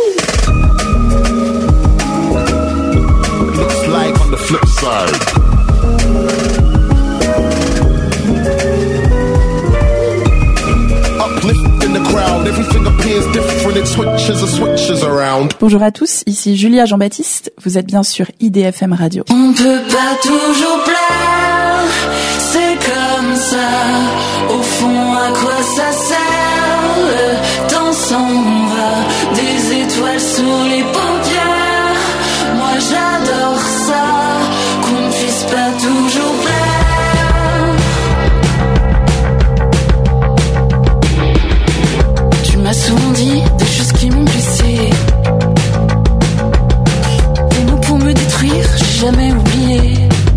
It looks like on the flip side. Bonjour à tous, ici Julia Jean-Baptiste, vous êtes bien sur IDFM Radio. On peut pas toujours plaire, c'est comme ça. Au fond, à quoi ça sert? Le temps s'en va, des étoiles sous les paupières. Moi j'adore ça, qu'on puisse pas toujours plaire. Tu m'as souvent dit des choses qui m'ont blessé. Des mots pour me détruire, j'ai jamais oublié.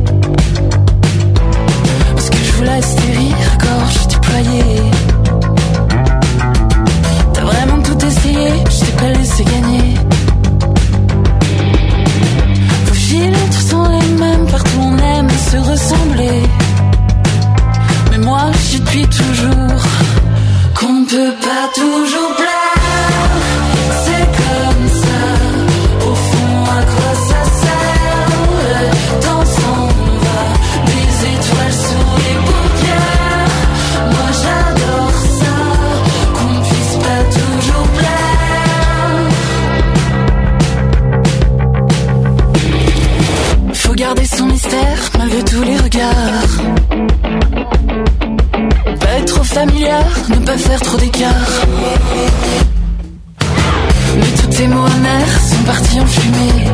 Parce que je voulais rester rire, gorge déployée. T'as vraiment tout essayé, je t'ai pas laissé gagner. Vos filtres sont les mêmes, partout on aime se ressembler. Mais moi je dis depuis toujours qu'on ne peut pas toujours plaire. C'est comme ça, au fond à quoi ça sert? Le temps s'en va, des étoiles sous les paupières. Moi j'adore ça, qu'on puisse pas toujours plaire. Faut garder son mystère malgré tous les regards. Pas être trop familière, ne pas faire trop d'écart. Mais tous tes mots amers sont partis en fumée.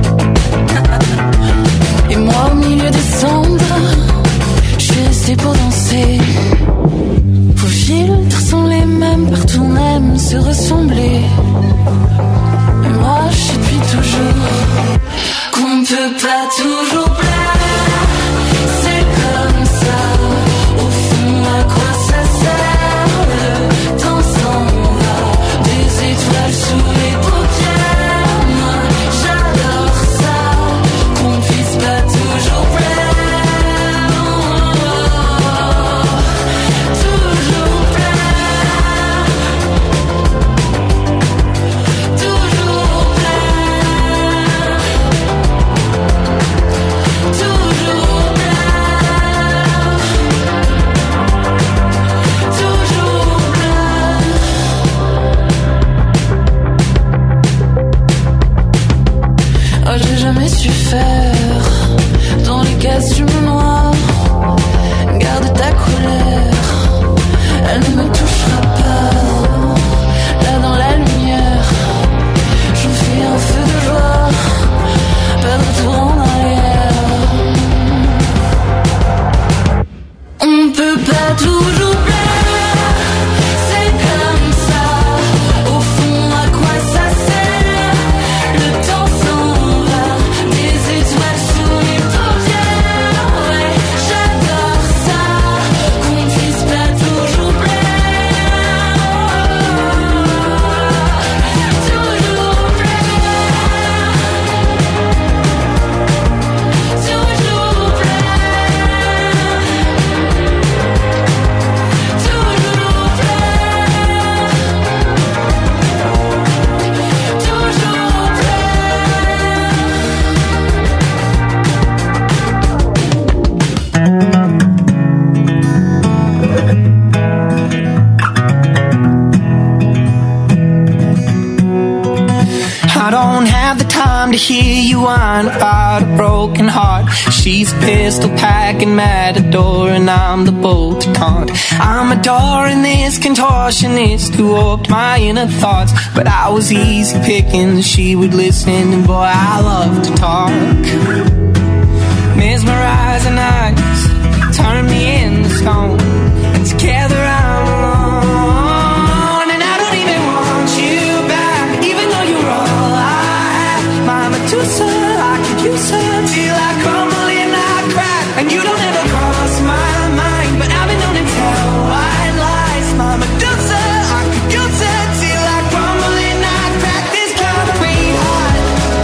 Et moi au milieu des cendres, je suis restée pour danser. Vos filtres sont les mêmes, partout on aime se ressembler. Mais moi je sais depuis toujours qu'on ne peut pas toujours plaire. C'est comme ça, au fond à quoi ça sert? Le temps s'en va, des étoiles sous les paupières. Moi j'adore ça, qu'on puisse pas toujours plaire. Toujours plaire. Toujours plaire. I don't have the time to hear you whine about a broken heart. She's a pistol packing matador and I'm the bull to taunt. I'm adoring this contortionist who warped my inner thoughts, but I was easy picking, she would listen, and boy, I love to talk. Mesmerizing eyes turn me into stone, and together I'm alone. And I don't even want you back, even though you're all I have. My Medusa, I could use her till I crumble and I crack. And you don't ever cross my mind, but I've been known to tell white lies. My Medusa, I could use her till I crumble and I crack. This concrete heart,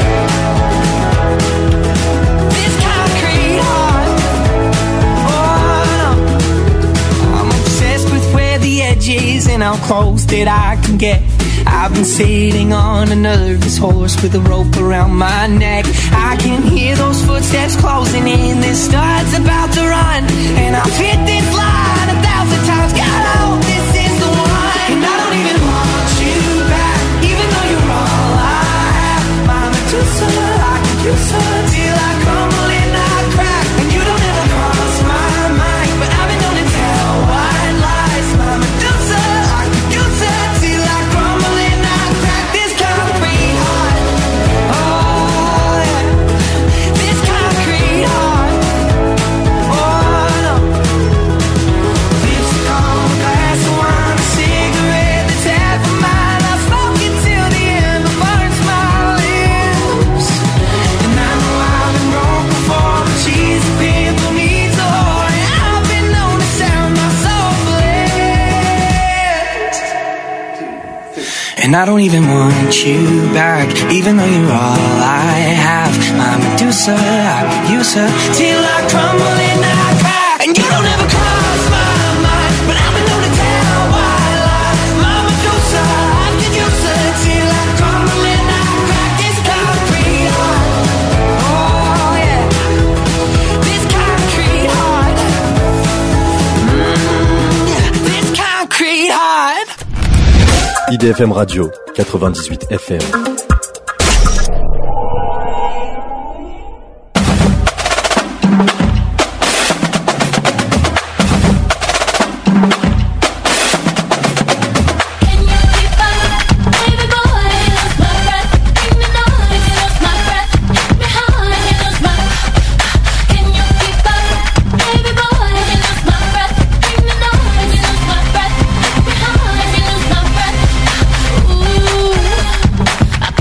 this concrete heart. I'm obsessed with where the edge is and how close that I can get. I've been sitting on a nervous horse with a rope around my neck. I can hear those footsteps closing in, this star's about to run, and I've hit this line 1,000 times. God, I hope this is the one. And I don't even want you back, even though you're all I have. My Medusa, I could use her till I crumble and I crack. And you don't ever cross my mind, but I've been known to tell white lies. My Medusa, I could use her till I crumble and I crack. This concrete heart, oh yeah, this concrete heart, oh no. Lipstick on a glass of wine, a cigarette that's half a mile. I smoke it till the end, but burns my lips. And I know I've been broke before, but she's a pimple needs a whore, and I've been known to sound my soul flat. And I don't even want you back, even though you're all I have. My Medusa, I could use her till I crumble and I crack. And you don't ever cross my mind, but I've been known to tell white lies. My Medusa, I could use her till I crumble and I crack. This concrete heart, oh yeah, this concrete heart, yeah, this concrete heart. IDFM Radio, 98 FM. I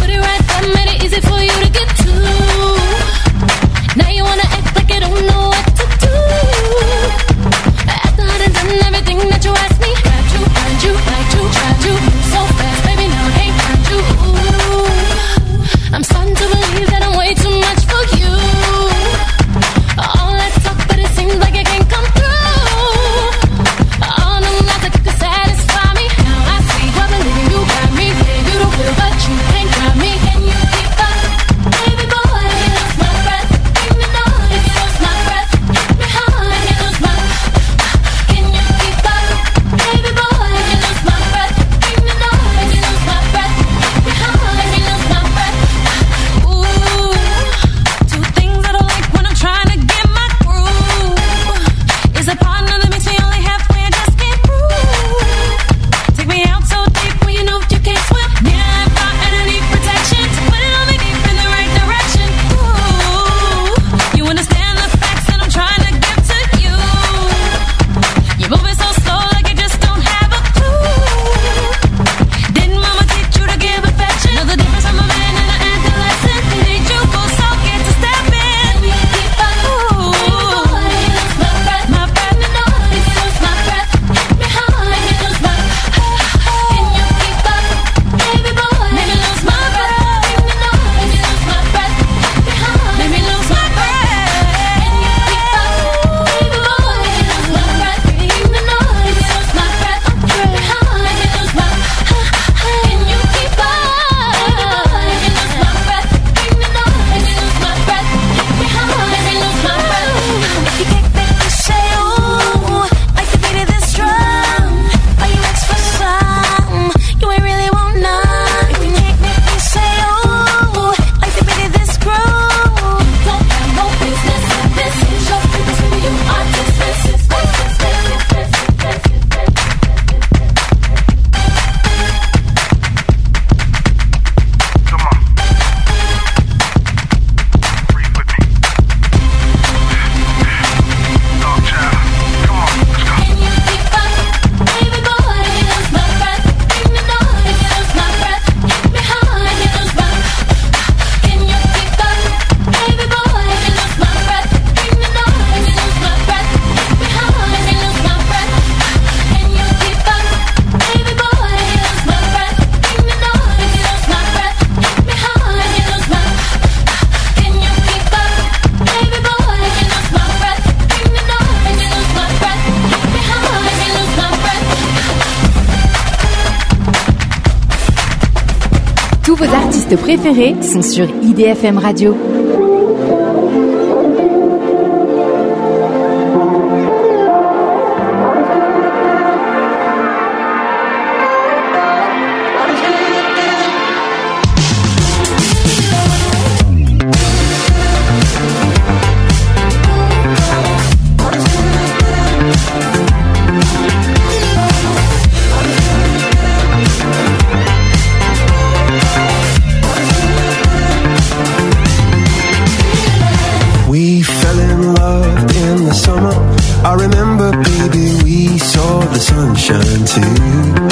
Tous vos artistes préférés sont sur IDFM Radio. Sunshine too,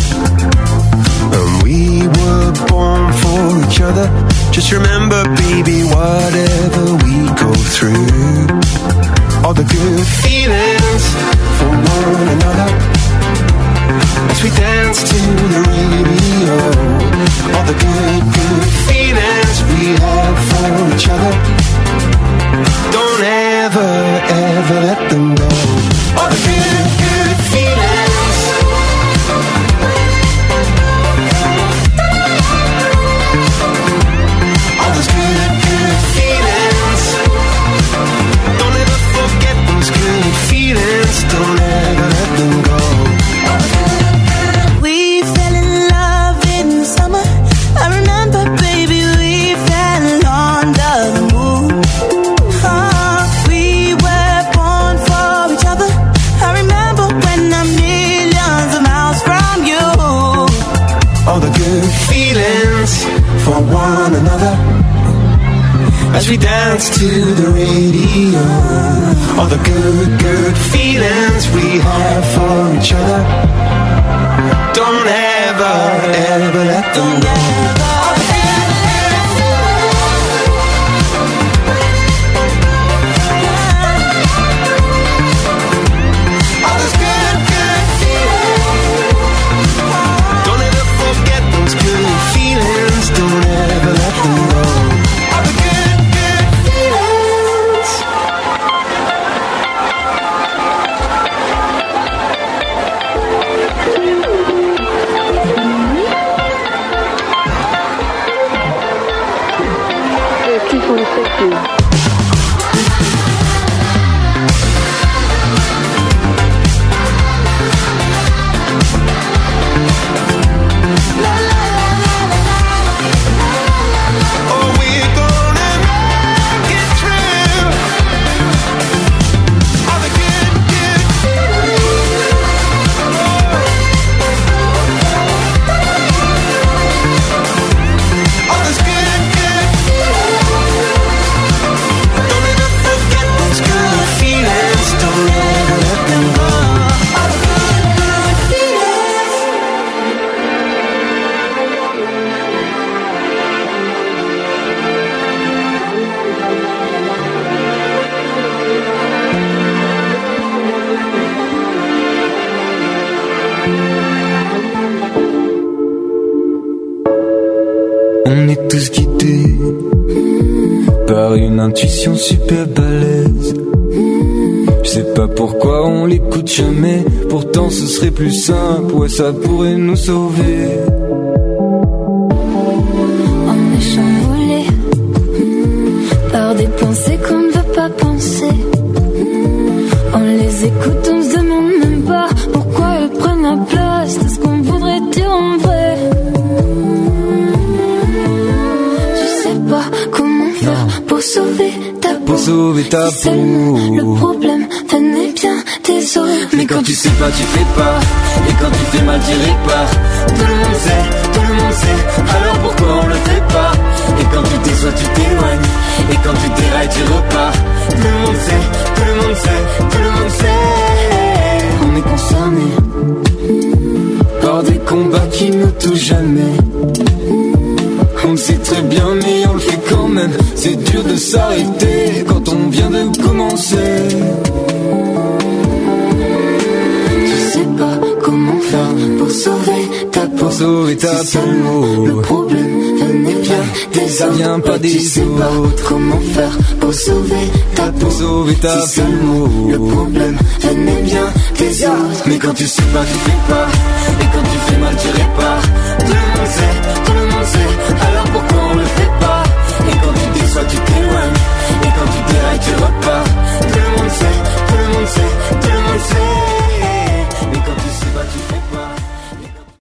and we were born for each other. Just remember, baby, whatever we go through, all the good feelings for one another, as we dance to the radio. All the good feelings we have for each other, don't ever let them go. All the good feelings. Don't ever let them go. We fell in love in the summer. I remember, baby, we fell under the moon. We were born for each other. I remember when I'm millions of miles from you. All the good feelings for one another, as we dance to the radio. All the good feelings we have for each other, don't ever let them go. All those good feelings, don't ever forget those good feelings, don't ever let them go. All the good intuition super balèze. Je sais pas pourquoi on l'écoute jamais, pourtant ce serait plus simple, ouais ça pourrait nous sauver. On est chamboulé par des pensées qu'on ne veut pas penser. On les écoute, on se demande même pas pourquoi elles prennent la place de ce qu'on voudrait dire en vrai. Je sais pas comment faire pour sauver ta peau. Pour sauver ta si peau. Le problème venait bien des autres. Mais quand tu sais pas, tu fais pas. Et quand tu fais mal, tu répares. Tout le monde sait, alors pourquoi on le fait pas? Et quand tu déçois, tu t'éloignes. Et quand tu dérailles, tu repars. Tout le monde sait, tout le monde sait, tout le monde sait. On est concerné par des combats qui ne touchent jamais. On le sait très bien mais on le fait quand même. C'est dur de s'arrêter quand on vient de commencer. Je sais pas comment faire pour sauver ta peau. Pour sauver ta si peau. Le problème venait bien des autres. Vient pas des tu sais autres. Pas comment faire pour sauver ta peau. Pour sauver ta si peau. Le problème venait bien des autres. Mais quand tu sais pas, tu fais pas. Et